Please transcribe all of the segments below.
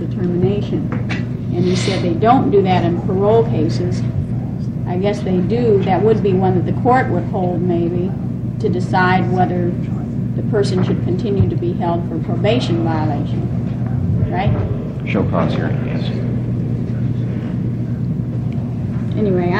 determination. And he said they don't do that in parole cases. I guess they do. That would be one that the court would hold, maybe, to decide whether the person should continue to be held for probation violation. Right? Show cause hearing, yes. Anyway,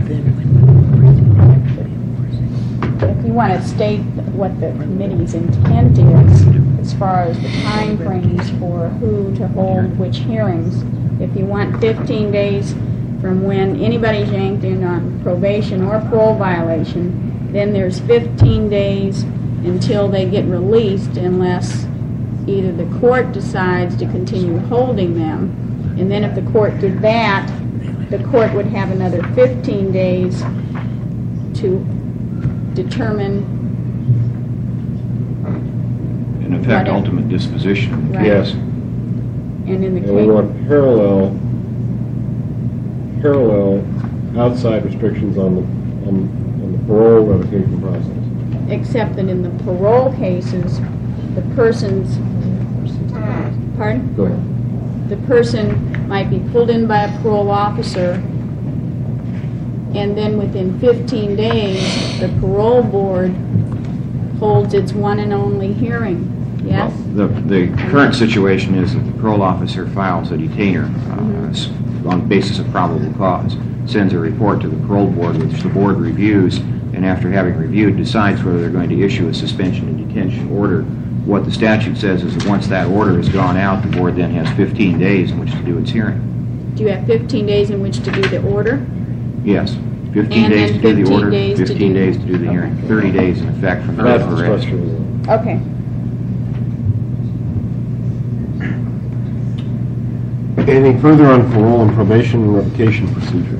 if you want to state what the committee's intent is as far as the time frames for who to hold which hearings, if you want 15 days from when anybody's yanked in on probation or parole violation, then there's 15 days until they get released unless either the court decides to continue holding them, and then if the court did that, the court would have another 15 days to determine, in effect, ultimate disposition. Right. Yes. And in the And we case, want parallel outside restrictions on the parole revocation process. except that in the parole cases, the person's, pardon? Go ahead. The person might be pulled in by a parole officer, and then within 15 days, the parole board holds its one and only hearing. Yes? Well, the current situation is that the parole officer files a detainer on the basis of probable cause, sends a report to the parole board, which the board reviews, and after having reviewed, decides whether they're going to issue a suspension and detention order. What the statute says is that once that order has gone out, the board then has 15 days in which to do its hearing. Do you have 15 days in which to do the order? Yes. 15 And days to then do the 15 order, days to 15 do- days to do the hearing, 30 days in effect from the That's the arrest. structure. Okay. Anything further on parole and probation revocation procedure?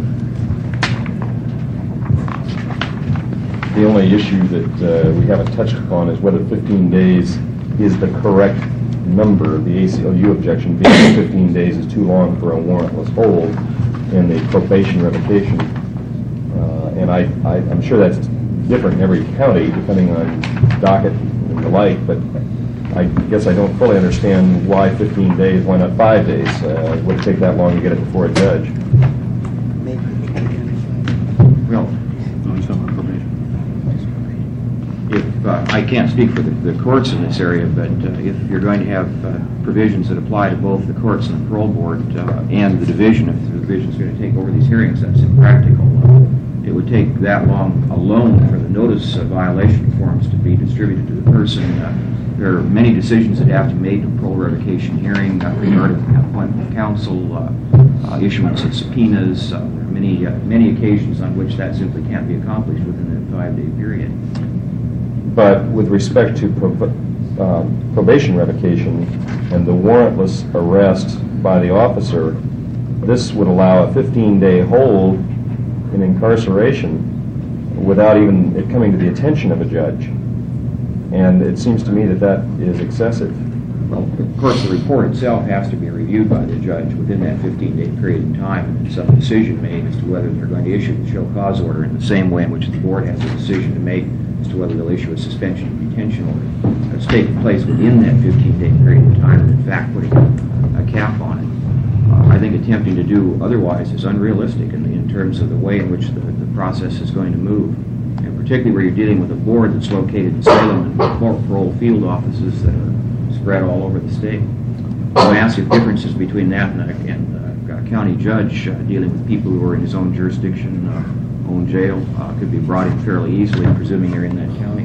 The only issue that we haven't touched upon is whether 15 days is the correct number. The ACLU objection being that 15 days is too long for a warrantless hold in the probation revocation. And I'm sure that's different in every county depending on docket and the like, but I guess I don't fully understand why 15 days, why not 5 days? Would it take that long to get it before a judge? Well, if I can't speak for the courts in this area, but if you're going to have provisions that apply to both the courts and the parole board and the division, if the division is going to take over these hearings, that's impractical. It would take that long alone for the notice of violation forms to be distributed to the person. There are many decisions that have to be made in a parole revocation hearing regarding appointment of counsel, issuance of subpoenas. There are many occasions on which that simply can't be accomplished within a 5-day period. But with respect to probation revocation and the warrantless arrest by the officer, this would allow a 15-day hold in incarceration without even it coming to the attention of a judge. And it seems to me that that is excessive. Well, of course, the report itself has to be reviewed by the judge within that 15-day period of time, and some decision made as to whether they're going to issue the show cause order in the same way in which the board has a decision to make as to whether they'll issue a suspension and detention order. That's taking place within that 15-day period of time, and in fact putting a cap on it. I think attempting to do otherwise is unrealistic in terms of the way in which the process is going to move, and particularly where you're dealing with a board that's located in Salem and more parole field offices that are spread all over the state. Massive differences between that and a county judge dealing with people who are in his own jurisdiction, own jail, could be brought in fairly easily, presuming they're in that county.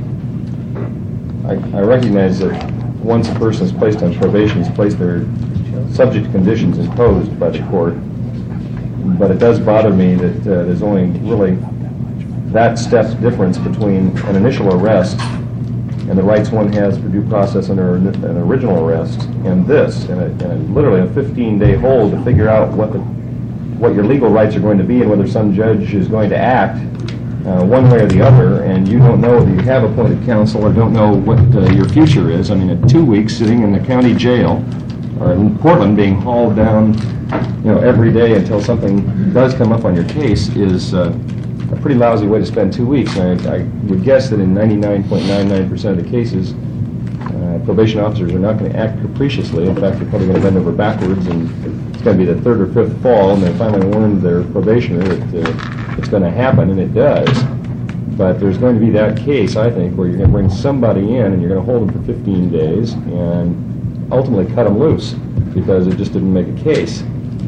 I recognize that once a person is placed on probation, he's placed there subject to conditions imposed by the court. But it does bother me that there's only really that step difference between an initial arrest and the rights one has for due process under an original arrest and this, and literally a 15-day hold to figure out what your legal rights are going to be and whether some judge is going to act one way or the other, and you don't know whether you have appointed counsel or don't know what your future is. I mean, at 2 weeks sitting in the county jail or in Portland being hauled down, every day until something does come up on your case is a pretty lousy way to spend 2 weeks. I would guess that in 99.99% of the cases, probation officers are not going to act capriciously. In fact, they're probably going to bend over backwards, and it's going to be the third or fifth fall, and they finally warned their probationer that it's going to happen, and it does. But there's going to be that case, I think, where you're going to bring somebody in, and you're going to hold them for 15 days, and ultimately cut them loose, because it just didn't make a case.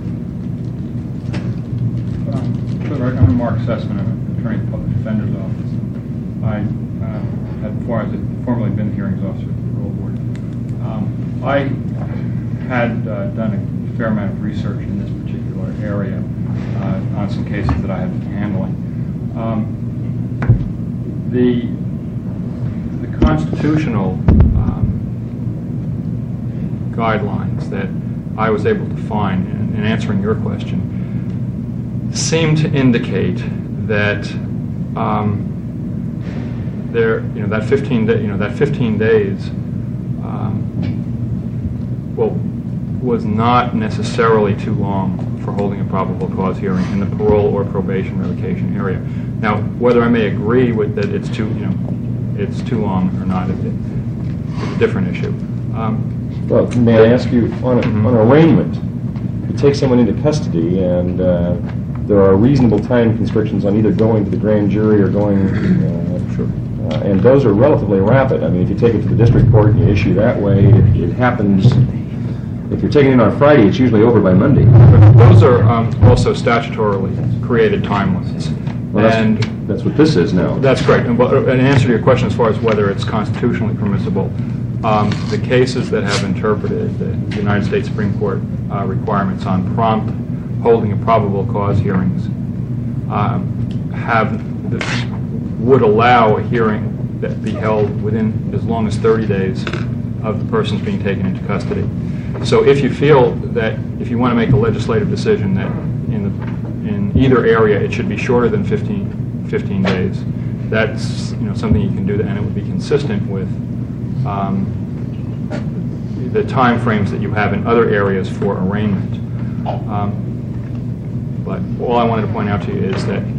For the record, I'm Mark Sussman. I'm an attorney at the Public Defender's Office. I had formerly been hearings officer at the parole board. I had done a fair amount of research in this particular area on some cases that I had been handling. The constitutional guidelines that I was able to find in answering your question seem to indicate that that 15 days was not necessarily too long for holding a probable cause hearing in the parole or probation revocation area. Now, whether I may agree with that it's too long or not, it's a different issue. Well, may I ask you, on arraignment, you take someone into custody, and there are reasonable time constrictions on either going to the grand jury or going, and those are relatively rapid. I mean, if you take it to the district court and you issue that way, it happens. If you're taking it on Friday, it's usually over by Monday. Those are also statutorily created time limits. Well, that's what this is now. That's correct. And in answer to your question as far as whether it's constitutionally permissible, the cases that have interpreted the United States Supreme Court requirements on prompt holding of probable cause hearings would allow a hearing that be held within as long as 30 days of the person's being taken into custody. So if you feel that if you want to make a legislative decision that in either area it should be shorter than 15 days, that's something you can do, and it would be consistent with the time frames that you have in other areas for arraignment. But all I wanted to point out to you is that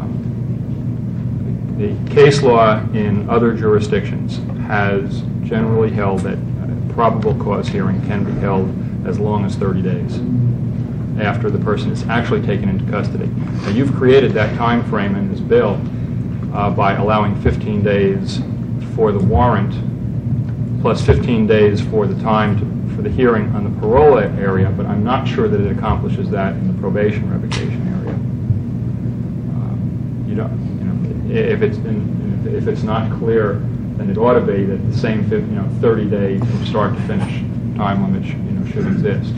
the case law in other jurisdictions has generally held that a probable cause hearing can be held as long as 30 days after the person is actually taken into custody. Now, you've created that time frame in this bill by allowing 15 days for the warrant plus 15 days for the time for the hearing on the parole area, but I'm not sure that it accomplishes that in the probation revocation area. If it's not clear, then it ought to be that the same 30-day from start to finish time limit should exist.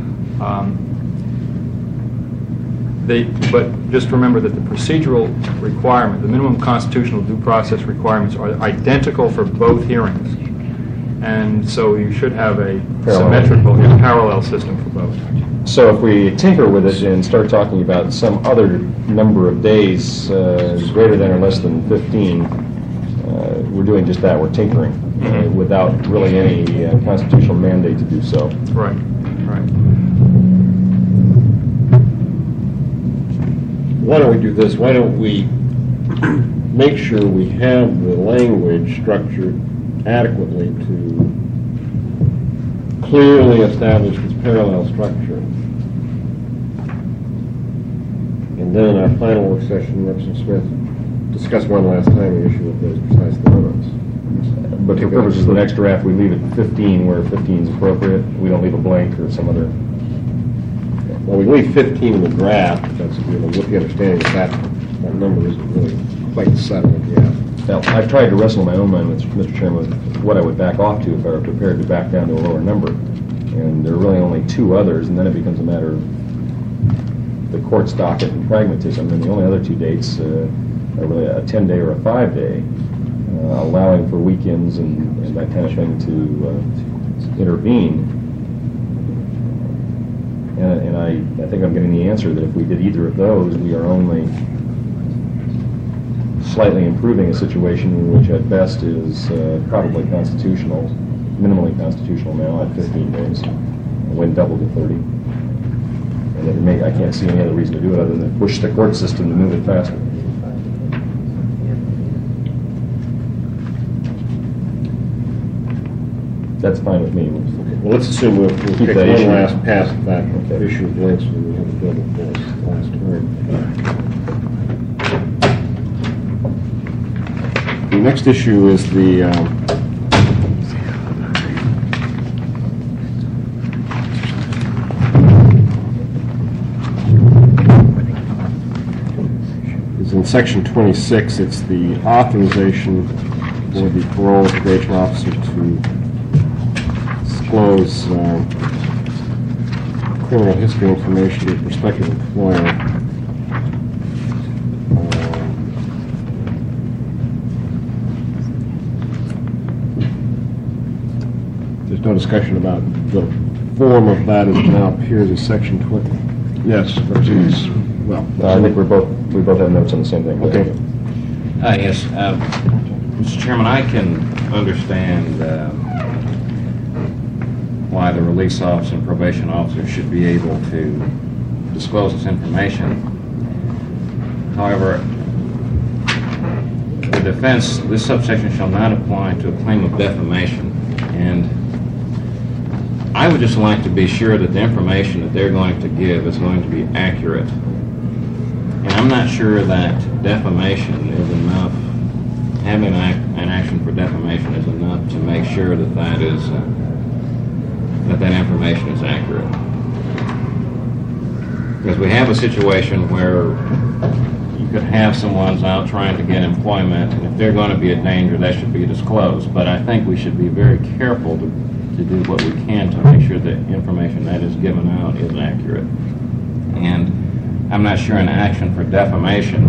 But just remember that the procedural requirement, the minimum constitutional due process requirements, are identical for both hearings, and so you should have a symmetrical, parallel system for both. So if we tinker with it and start talking about some other number of days greater than or less than 15, we're doing just that. We're tinkering without really any constitutional mandate to do so. Right. Why don't we do this? Why don't we make sure we have the language structured adequately to clearly establish this parallel structure. And then in our final work session, Representative Smith discuss one last time the issue of those precise limits. But for purposes of the next draft, we leave it 15 where 15 is appropriate. We don't leave a blank or some other. Well, we leave 15 in the draft, that's with the understanding that that number isn't really quite settled yet. Now, I've tried to wrestle in my own mind, Mr. Chairman, with what I would back off to if I were prepared to back down to a lower number. And there are really only two others, and then it becomes a matter of the court's docket and pragmatism. And the only other two dates are really a 10-day or a 5-day, allowing for weekends and that kind of thing to intervene. And I think I'm getting the answer that if we did either of those, we are only slightly improving a situation which at best is probably constitutional, minimally constitutional now at 15 days, when doubled to 30. And I can't see any other reason to do it other than push the court system to move it faster. That's fine with me. Well, let's assume we'll Keep take that one issue. last pass at that Okay. issue of length, so we have a double pass last time. The next issue is the is in section 26. It's the authorization for the parole probation officer to disclose criminal history information to a prospective employer. There's no discussion about the form of that as it now appears as section 20. Yes, well. I think we both have notes on the same thing. Okay. Yes, Mr. Chairman, I can understand why the release officer and probation officer should be able to disclose this information. However, the defense, this subsection shall not apply to a claim of defamation, and I would just like to be sure that the information that they're going to give is going to be accurate. And I'm not sure that defamation is enough, having an action for defamation is enough to make sure that that information is accurate. Because we have a situation where you could have someone's out trying to get employment, and if they're going to be a danger, that should be disclosed. But I think we should be very careful to do what we can to make sure that information that is given out is accurate. And I'm not sure an action for defamation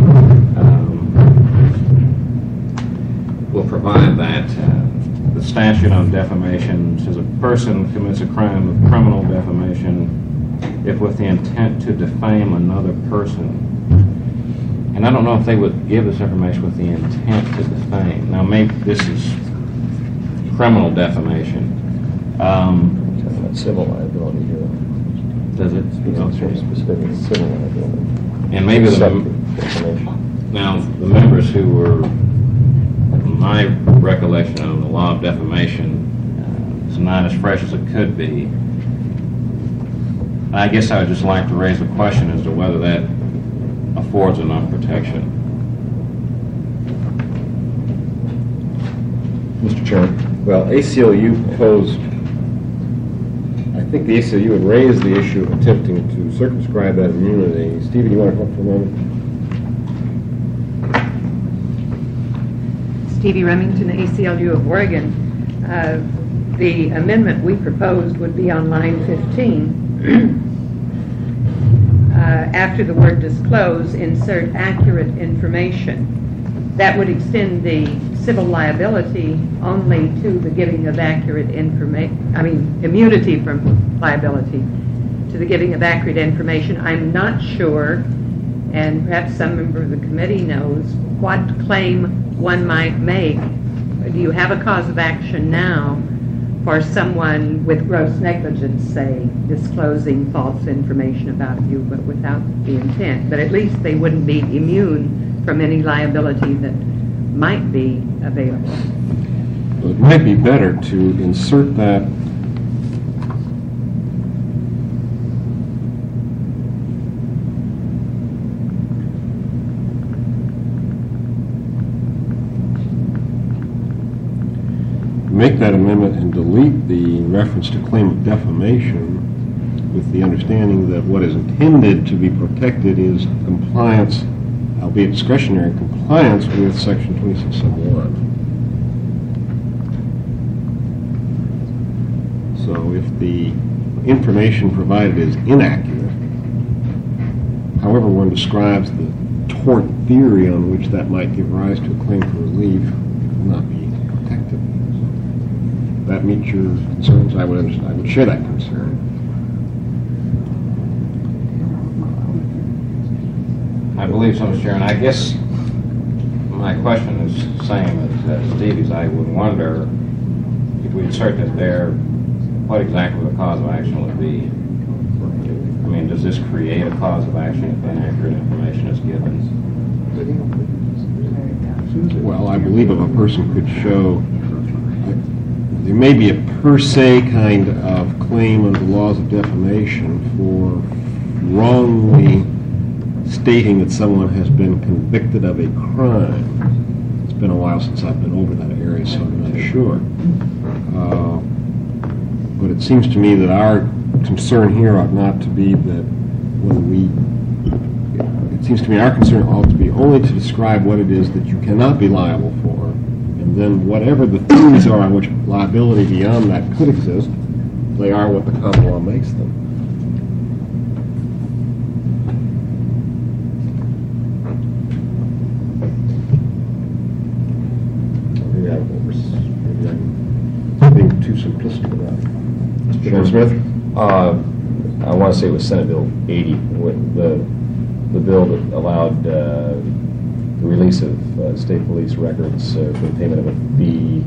will provide that. The statute on defamation says a person commits a crime of criminal defamation if with the intent to defame another person. And I don't know if they would give this information with the intent to defame. Now, maybe this is criminal defamation. Civil liability here. Does it? Specifically civil liability. And maybe now the members who were, my recollection of the law of defamation is not as fresh as it could be. I guess I would just like to raise the question as to whether that affords enough protection. Mr. Chairman. Well, ACLU posed, I think the ACLU had raised the issue of attempting to circumscribe that immunity. Stephen, you want to come up for a moment? Stevie Remington, ACLU of Oregon. The amendment we proposed would be on line 15. After the word disclose, insert accurate information. That would extend the civil liability only to the giving of accurate information, immunity from liability to the giving of accurate information. I'm not sure, and perhaps some member of the committee knows, what claim one might make. Do you have a cause of action now for someone with gross negligence, say, disclosing false information about you, but without the intent? But at least they wouldn't be immune from any liability that might be available. Well, it might be better to insert that make that amendment and delete the reference to claim of defamation with the understanding that what is intended to be protected is compliance, albeit discretionary compliance with Section 26.1. So if the information provided is inaccurate, however one describes the tort theory on which that might give rise to a claim for relief, will not be protected. That meets your concerns? I would share that concern. I believe so, Mr. Chairman. I guess my question is the same as Stevie's. I would wonder if we insert that there, what exactly the cause of action would be. I mean, does this create a cause of action if inaccurate information is given? Well, I believe if a person could show, there may be a per se kind of claim under the laws of defamation for wrongly stating that someone has been convicted of a crime. It's been a while since I've been over that area, so I'm not sure. But it seems to me that our concern here ought not to be that it seems to me our concern ought to be only to describe what it is that you cannot be liable for, and then whatever the things are on which liability beyond that could exist, they are what the common law makes them. Maybe I'm being too simplistic about it. Mr. Smith? I want to say it was Senate Bill 80, the bill that allowed the release of state police records for the payment of a fee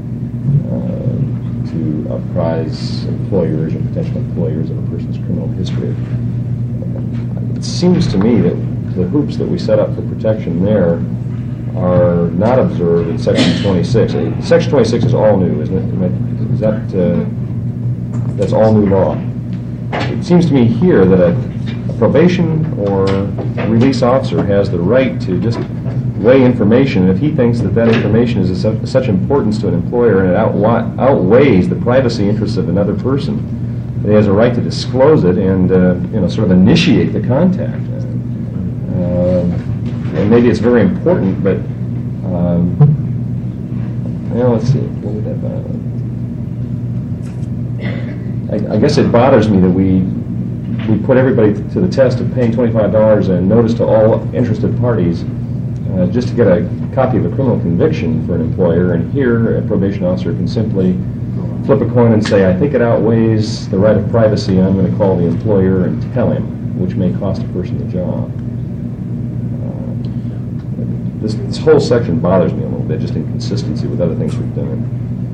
to apprise employers or potential employers of a person's criminal history. It seems to me that the hoops that we set up for protection there are not observed in Section 26. Section 26 is all new, isn't it? Is that that's all new law? It seems to me here that a probation or release officer has the right to just weigh information, and if he thinks that that information is of such importance to an employer and it outweighs the privacy interests of another person, that he has a right to disclose it and sort of initiate the contact. And maybe it's very important, but let's see. What would that I guess it bothers me that we put everybody to the test of paying $25 and notice to all interested parties just to get a copy of a criminal conviction for an employer, and here a probation officer can simply flip a coin and say, I think it outweighs the right of privacy, I'm going to call the employer and tell him, which may cost a person the job. This whole section bothers me a little bit, just inconsistency with other things we've done.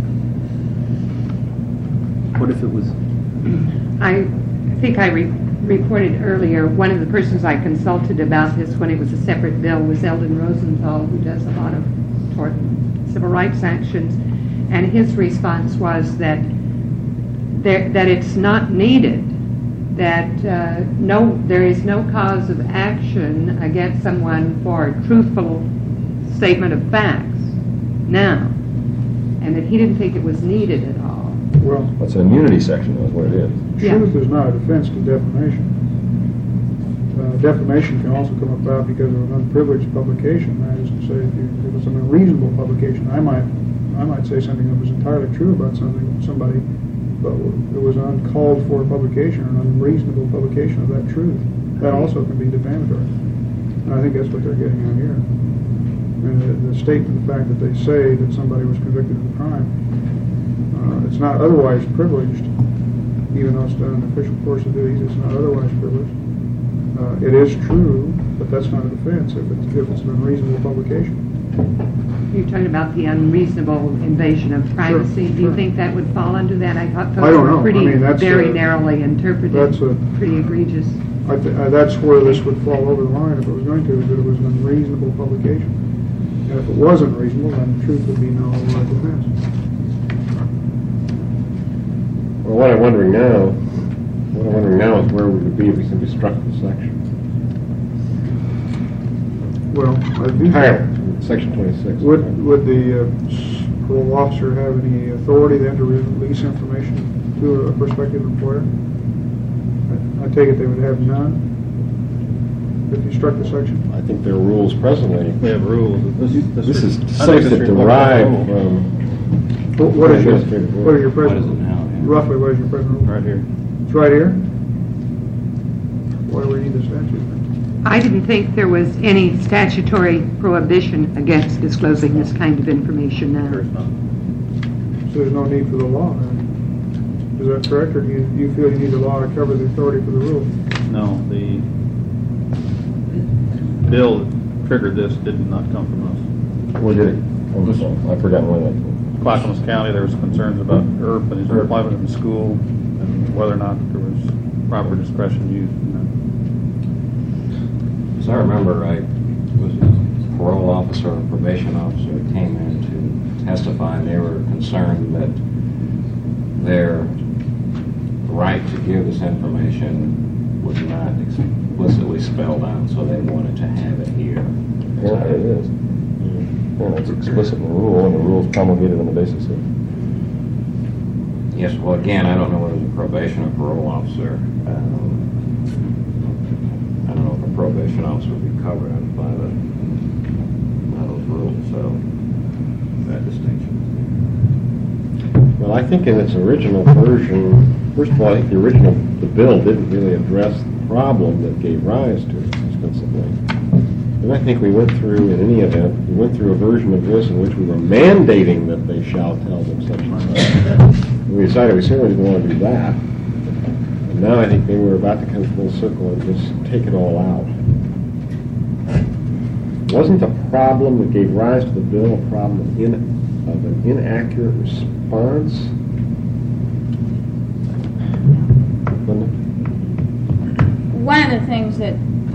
What if it was? I think I reported earlier, one of the persons I consulted about this when it was a separate bill was Eldon Rosenthal, who does a lot of civil rights actions, and his response was that it's not needed, that there is no cause of action against someone for a truthful statement of facts now, and that he didn't think it was needed at all. Well, That's an immunity section, that's what it is. truth is not a defense to defamation. Defamation can also come about because of an unprivileged publication. That is to say, if it was an unreasonable publication, I might say something that was entirely true about somebody, but it was an uncalled for publication or an unreasonable publication of that truth. That also can be defamatory. And I think that's what they're getting at here. And the statement, the fact that they say that somebody was convicted of a crime, it's not otherwise privileged, even though it's done in the official course of duties, it's not otherwise privileged. It is true, but that's not a defense if it's an unreasonable publication. You're talking about the unreasonable invasion of privacy. Sure, Do you sure. think that would fall under that? I thought I those don't were know. pretty, I mean, that's very narrowly interpreted, pretty egregious. That's where this would fall over the line if it was going to, is that it was an unreasonable publication. And if it wasn't reasonable, then the truth would be no defense. Well, what I'm wondering now is where we would be if we simply struck the section. Well, I do. Entirely, section 26. Would the parole officer have any authority then to release information to a prospective employer? I take it they would have none if you struck the section? I think there are rules presently. We have rules. This is sites that derive from... What is your present? What is it now? Yeah. Roughly, what is your present rule? Right here. It's right here? Why do we need the statute then? I didn't think there was any statutory prohibition against disclosing this kind of information now. So there's no need for the law then? Is that correct, or do you feel you need the law to cover the authority for the rule? No, the bill that triggered this did not come from us. Where did it? I've forgotten where that came. Clackamas County, there was concerns about Earp and his employment in the school and whether or not there was proper discretion used in As I remember right, it was a parole officer or probation officer that came in to testify, and they were concerned that their right to give this information was not explicitly spelled out, so they wanted to have it here. Yeah, it is. Yeah, it's explicit in the rule, and the rule's promulgated on the basis of. Yes, well, again, I don't know whether the probation or parole officer, I don't know if a probation officer would be covered by those rules, so that distinction. Well, I think in its original version, first of all, I think the bill didn't really address the problem that gave rise to it explicitly. And I think we went through, in any event, we went through a version of this in which we were mandating that they shall tell them such and such. And we decided we certainly didn't want to do that. And now I think they were about to come full circle and just take it all out. Wasn't the problem that gave rise to the bill a problem of an inaccurate response? Linda? One of the things that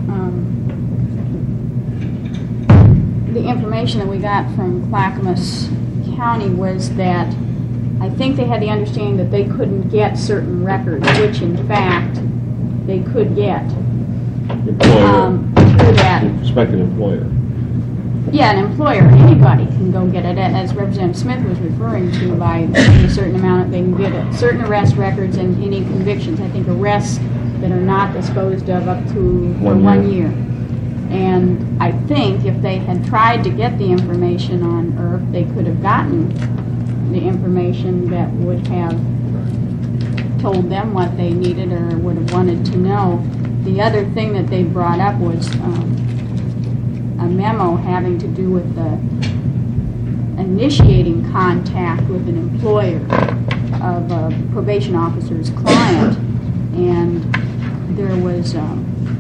the information that we got from Clackamas County was that I think they had the understanding that they couldn't get certain records, which in fact they could get. Employer. Through that. Prospective employer. Yeah, an employer, anybody can go get it, as Representative Smith was referring to, by a certain amount, they can get certain arrest records and any convictions. I think arrests that are not disposed of up to 1 year. And I think if they had tried to get the information on IRF, they could have gotten the information that would have told them what they needed or would have wanted to know. The other thing that they brought up was a memo having to do with the initiating contact with an employer of a probation officer's client, and there was a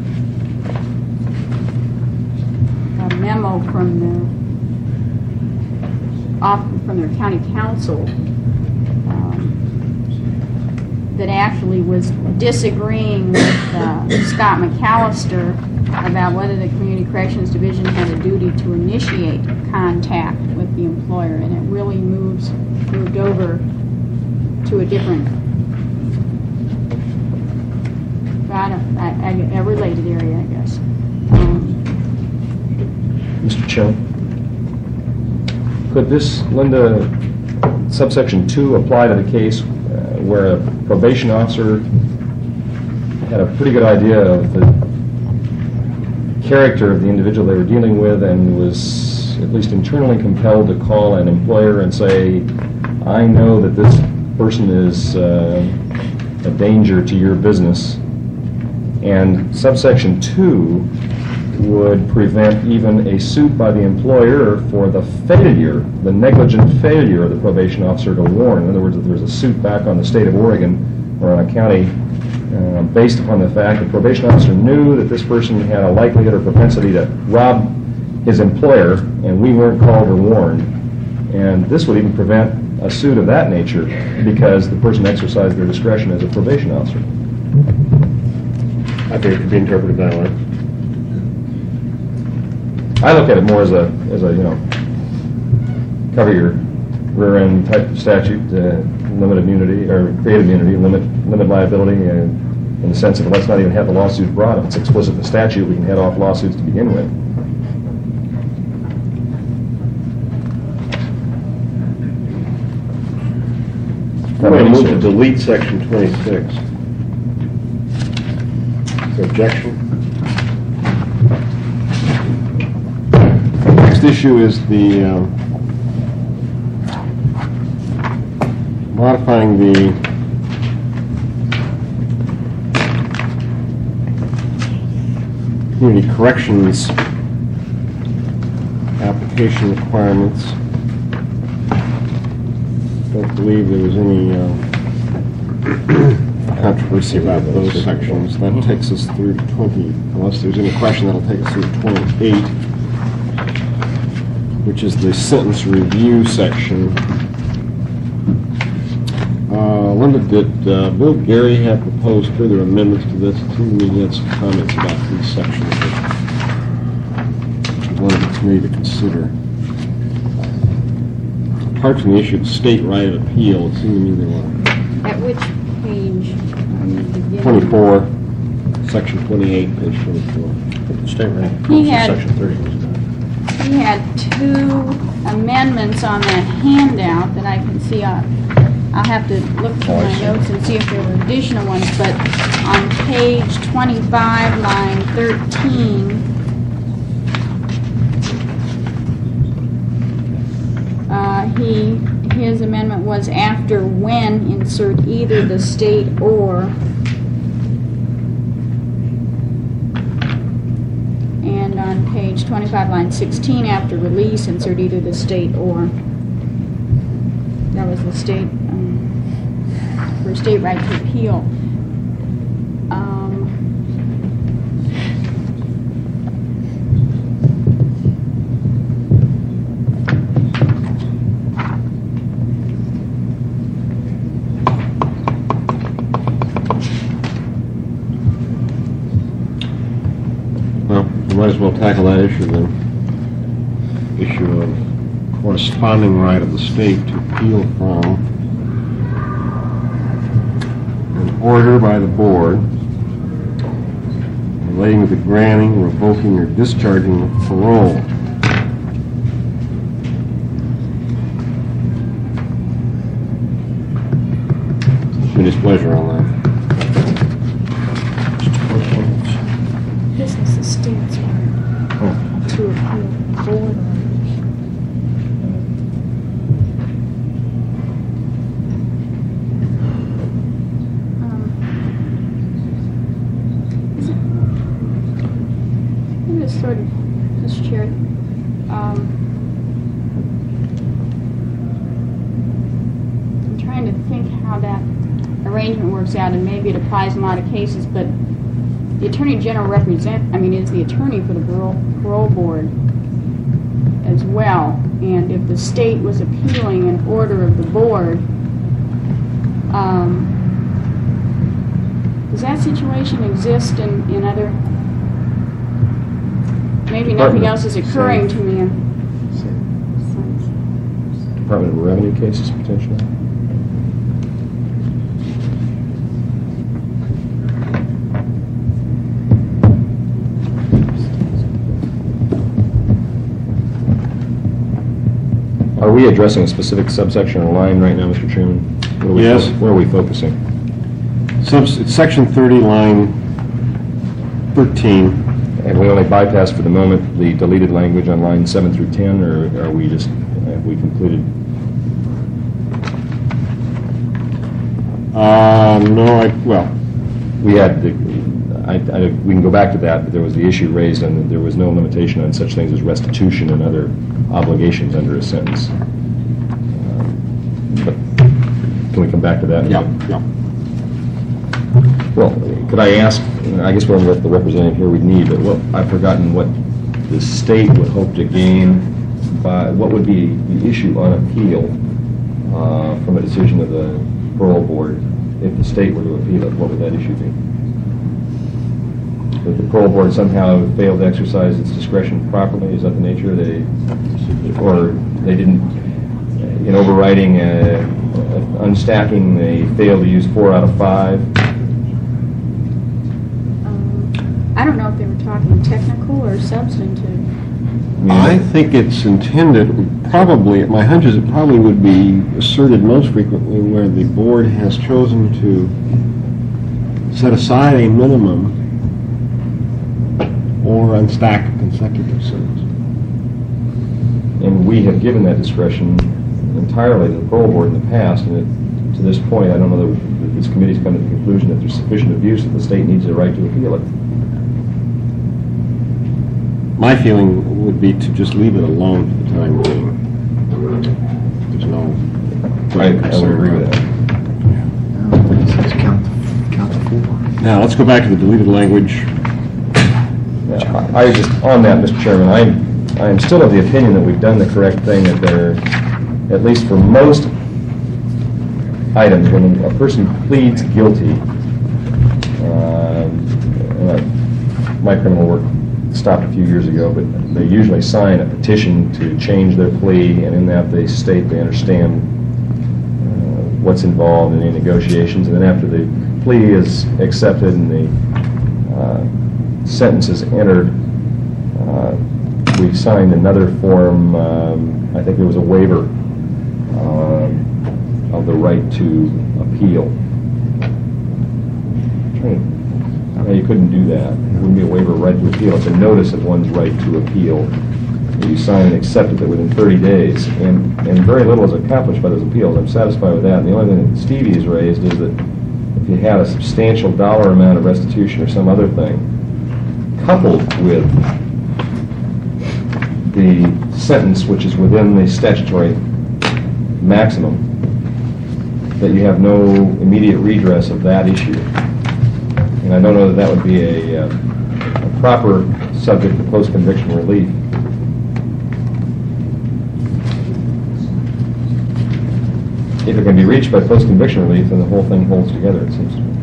memo from their county council that actually was disagreeing with Scott McAllister about whether the Community Corrections Division had a duty to initiate contact with the employer, and it really moved over to a different, a related area, I guess. Mr. Chairman, could this, Linda, subsection 2 apply to the case where a probation officer had a pretty good idea of the character of the individual they were dealing with and was at least internally compelled to call an employer and say, I know that this person is a danger to your business, and subsection 2 would prevent even a suit by the employer for the negligent failure of the probation officer to warn. In other words, if there's a suit back on the state of Oregon or on a county based upon the fact the probation officer knew that this person had a likelihood or propensity to rob his employer, and we weren't called or warned. And this would even prevent a suit of that nature because the person exercised their discretion as a probation officer. I think it could be interpreted that way. I look at it more as a cover your rear end type of statute, limit immunity or create immunity, limit liability, in the sense of let's not even have the lawsuit brought. If it's explicit in the statute, we can head off lawsuits to begin with. I'm going to move to delete section 26. Is there objection? Next issue is the modifying the community corrections application requirements. Don't believe there was any controversy about those sections. That takes us through to 20, unless there's any question, that'll take us through to 28, which is the sentence review section. Linda, did Bill Gary have proposed further amendments to this? It seemed to me he had some comments about these sections that he wanted the committee to consider. Apart from the issue of the state right of appeal, it seemed to me there were At which page are you beginning? 24, section 28, page 24. State rate. He had- Section 30 was done. He had two amendments on that handout that I can see. I'll have to look through my notes and see if there were additional ones, but on page 25, line 13, his amendment was after when, insert either the state or. And on page 25, line 16, after release, insert either the state or. That was the state, for state right to appeal. Well, we might as well tackle that issue then. Issue of corresponding right of the state to appeal from an order by the board relating to the granting, revoking, or discharging of parole. Committee's pleasure on that. This is the state's right to appeal board. Sort of, Mr. Chair, I'm trying to think how that arrangement works out, and maybe it applies in a lot of cases, but the Attorney General is the attorney for the parole board as well, and if the state was appealing an order of the board, does that situation exist in other... Maybe nothing else is occurring to me. Department of Revenue cases, potentially? Are we addressing a specific subsection or line right now, Mr. Chairman? Yes. Where are we focusing? It's section 30, line 13. And we only bypass for the moment the deleted language on line 7 through 10, or are we just, have we completed? We had, we can go back to that, but there was the issue raised and there was no limitation on such things as restitution and other obligations under a sentence. But can we come back to that? Yeah. Well, could I ask, I guess we're the representative here we'd need, but I've forgotten what the state would hope to gain by, what would be the issue on appeal from a decision of the parole board? If the state were to appeal it, what would that issue be? That the parole board somehow failed to exercise its discretion properly? Is that the nature? Or they didn't, in overriding, unstacking, they failed to use 4 out of 5? I don't know if they were talking technical or substantive. I think it's intended, my hunch is it probably would be asserted most frequently where the board has chosen to set aside a minimum or unstack a consecutive sentence. And we have given that discretion entirely to the parole board in the past, and to this point, I don't know that this committee's come to the conclusion that there's sufficient abuse that the state needs the right to appeal it. My feeling would be to just leave it alone for the time being. There's no... I would agree with that. Now, let's go back to the deleted language. Yeah, I just, on that, Mr. Chairman, I am still of the opinion that we've done the correct thing, that there, at least for most items, when a person pleads guilty, my criminal work stopped a few years ago, but they usually sign a petition to change their plea, and in that they state they understand what's involved in any negotiations, and then after the plea is accepted and the sentence is entered, we signed another form, I think it was a waiver of the right to appeal. No, you couldn't do that. It wouldn't be a waiver of right to appeal. It's a notice of one's right to appeal. You sign and accept it within 30 days, and very little is accomplished by those appeals. I'm satisfied with that. And the only thing that Stevie has raised is that if you had a substantial dollar amount of restitution or some other thing, coupled with the sentence, which is within the statutory maximum, that you have no immediate redress of that issue. And I don't know that that would be a proper subject to post-conviction relief. If it can be reached by post-conviction relief, then the whole thing holds together, it seems to me.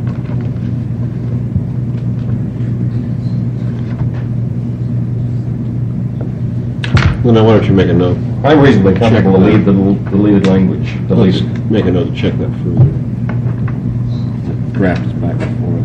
Well, now why don't you make a note? I'm reasonably comfortable to leave the deleted language Let's deleted. make a note to check that further. Draft is back and forth.